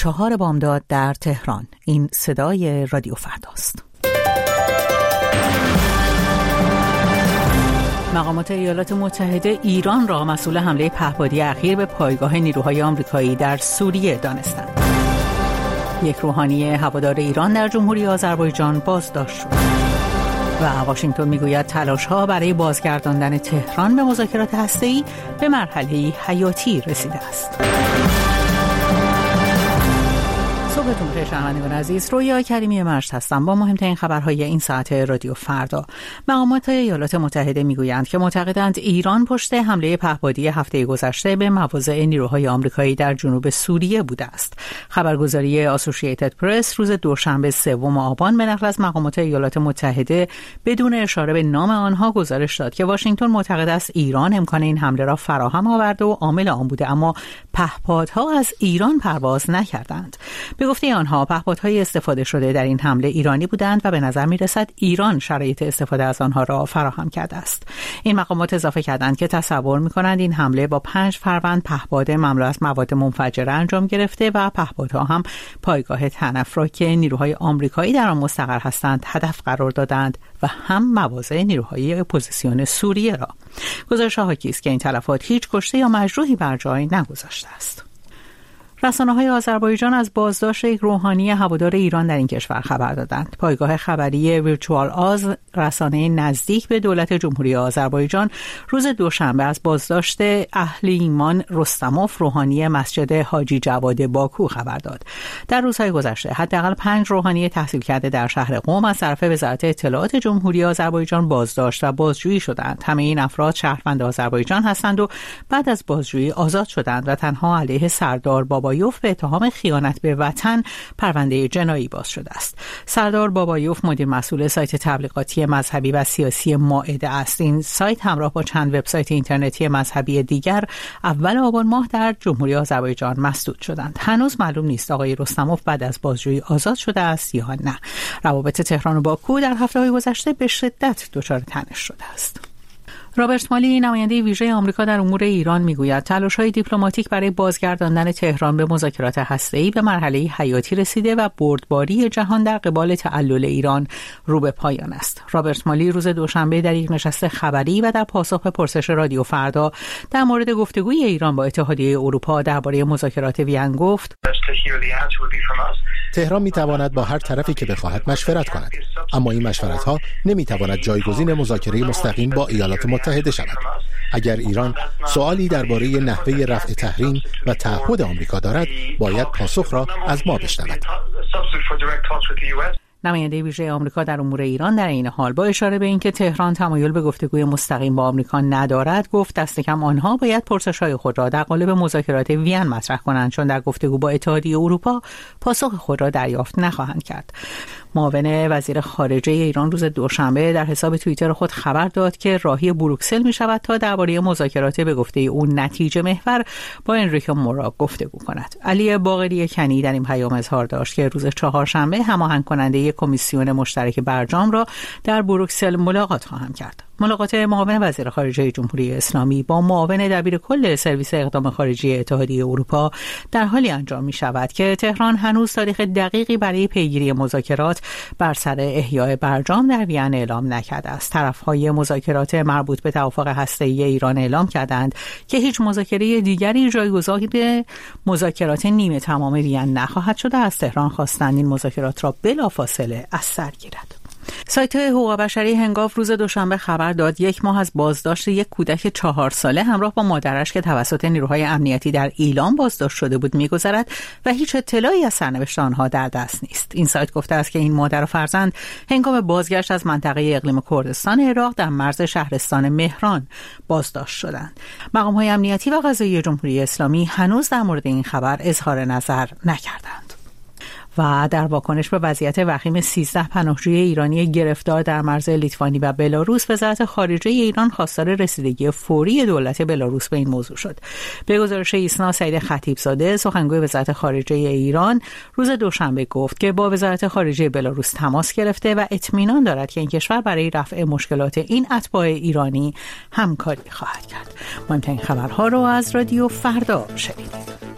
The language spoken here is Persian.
4 بامداد در تهران. این صدای رادیو فرداست. مقامات ایالات متحده ایران را مسئول حمله پهپادی اخیر به پایگاه نیروهای آمریکایی در سوریه دانستند. یک روحانی هوادار ایران در جمهوری آذربایجان بازداشت شد. و واشنگتن میگوید تلاش‌ها برای بازگرداندن تهران به مذاکرات هسته‌ای به مرحله حیاتی رسیده است. صبحتون بخیر شنوندگان عزیز، رویا کریمی مرشد هستم با مهمترین خبرهای این ساعت رادیو فردا. مقامات ایالات متحده میگویند که معتقدند ایران پشت حمله پهپادی هفته گذشته به مواضع نیروهای آمریکایی در جنوب سوریه بوده است. خبرگزاری آسوشییتد پرس روز دوشنبه 3 آبان به نقل از مقامات ایالات متحده بدون اشاره به نام آنها گزارش داد که واشنگتن معتقد است ایران امکان این حمله را فراهم آورده و عامل آن بوده، اما پهپادها از ایران پرواز نکردند. به گفته آنها پهپادهای استفاده شده در این حمله ایرانی بودند و به نظر می‌رسد ایران شرایط استفاده از آنها را فراهم کرده است. این مقامات اضافه کردند که تصور می‌کنند این حمله با 5 فروند پهپاد مملو از مواد منفجره انجام گرفته و پهپادها هم پایگاه تنف را که نیروهای آمریکایی در آن مستقر هستند هدف قرار دادند و هم مواضع نیروهای اپوزیسیون سوریه را. گزارش حاکی است که این تلفات هیچ کشته یا مجروحی بر جای نگذاشته است. رسانه‌های آذربایجان از بازداشت یک روحانی هوادار ایران در این کشور خبر دادند. پایگاه خبری ویرچوال آز، رسانه نزدیک به دولت جمهوری آذربایجان، روز دوشنبه از بازداشت اهل ایمان رستموف، روحانی مسجد حاجی جواد باکو خبر داد. در روزهای گذشته حداقل 5 روحانی تحصیل کرده در شهر قم از طرف وزارت اطلاعات جمهوری آذربایجان بازداشت و بازجویی شدند. همه این افراد شهروند آذربایجان هستند و بعد از بازجویی آزاد شدند و تنها علیه سردار بابایوف به اتهام خیانت به وطن پرونده جنایی باز شده است. سردار بابایوف مدیر مسئول سایت تبلیغاتی مذهبی و سیاسی مائده است. این سایت همراه با چند وبسایت اینترنتی مذهبی دیگر اول آبان ماه در جمهوری آذربایجان مسدود شدند. هنوز معلوم نیست آقای رستموف بعد از بازجویی آزاد شده است یا نه. روابط تهران و باکو در هفته‌های گذشته به شدت دچار تنش شده است. رابرت مالی، نماینده ویژه آمریکا در امور ایران، میگوید تلاش‌های دیپلماتیک برای بازگرداندن تهران به مذاکرات هسته‌ای به مرحله حیاتی رسیده و بردباری جهان در قبال تعلل ایران رو به پایان است. رابرت مالی روز دوشنبه در یک نشست خبری و در پاسخ به پرسش رادیو فردا در مورد گفتگوی ایران با اتحادیه اروپا درباره مذاکرات وین گفت: تهران میتواند با هر طرفی که بخواهد مشورت کند، اما این مشورت‌ها نمیتواند جایگزین مذاکره مستقیم با ایالات متحده شود. اگر ایران سوالی درباره نحوه رفع تحریم و تعهد آمریکا دارد، باید پاسخ را از ما بشنود. نماینده ویژه آمریکا در امور ایران در این حال با اشاره به اینکه تهران تمایل به گفتگوی مستقیم با آمریکا ندارد، گفت دست کم آنها باید پرسش‌های خود را در قالب مذاکرات وین مطرح کنند، چون در گفتگو با اتحادیه اروپا پاسخ خود را دریافت نخواهند کرد. معاون وزیر خارجه ایران روز دوشنبه در حساب توییتر خود خبر داد که راهی بروکسل می شود تا درباره مذاکرات به گفته او نتیجه محور با انریکو مورا گفتگو کند. علی باقری کنی در این پیام اظهار داشت که روز چهارشنبه هماهنگ کننده کمیسیون مشترک برجام را در بروکسل ملاقات خواهم کرد. ملاقات معاون وزیر خارجه جمهوری اسلامی با معاون دبیر کل سرویس اقدام خارجی اتحادیه اروپا در حالی انجام می شود که تهران هنوز تاریخ دقیقی برای پیگیری مذاکرات بر سر احیای برجام در وین اعلام نکرده است. طرف‌های مذاکرات مربوط به توافق هسته‌ای ایران اعلام کردند که هیچ مذاکره دیگری جایگزین مذاکرات نیمه تمام وین نخواهد شد. از تهران خواستند این مذاکرات را بلافاصله از سر گیرد. سایت حقوق بشری هنگاو روز دوشنبه خبر داد 1 ماه از بازداشت یک کودک 4 ساله همراه با مادرش که توسط نیروهای امنیتی در ایلام بازداشت شده بود می‌گذرد و هیچ اطلاعی از سرنوشت آنها در دست نیست. این سایت گفته است که این مادر و فرزند هنگام بازگشت از منطقه اقلیم کردستان عراق در مرز شهرستان مهران بازداشت شدند. مقام‌های امنیتی و قضایی جمهوری اسلامی هنوز در مورد این خبر اظهار نظر نکردند. و در واکنش به وضعیت وخیم 13 پناهجوی ایرانی گرفتار در مرز لیتوانی و بلاروس، وزارت خارجه ایران خواستار رسیدگی فوری دولت بلاروس به این موضوع شد. به گزارش ایسنا سعید خطیبزاده، سخنگوی وزارت خارجه ایران، روز دوشنبه گفت که با وزارت خارجه بلاروس تماس گرفته و اطمینان دارد که این کشور برای رفع مشکلات این اتباع ایرانی همکاری خواهد کرد. مهمترین خبرها رو از رادیو فردا شنیدید.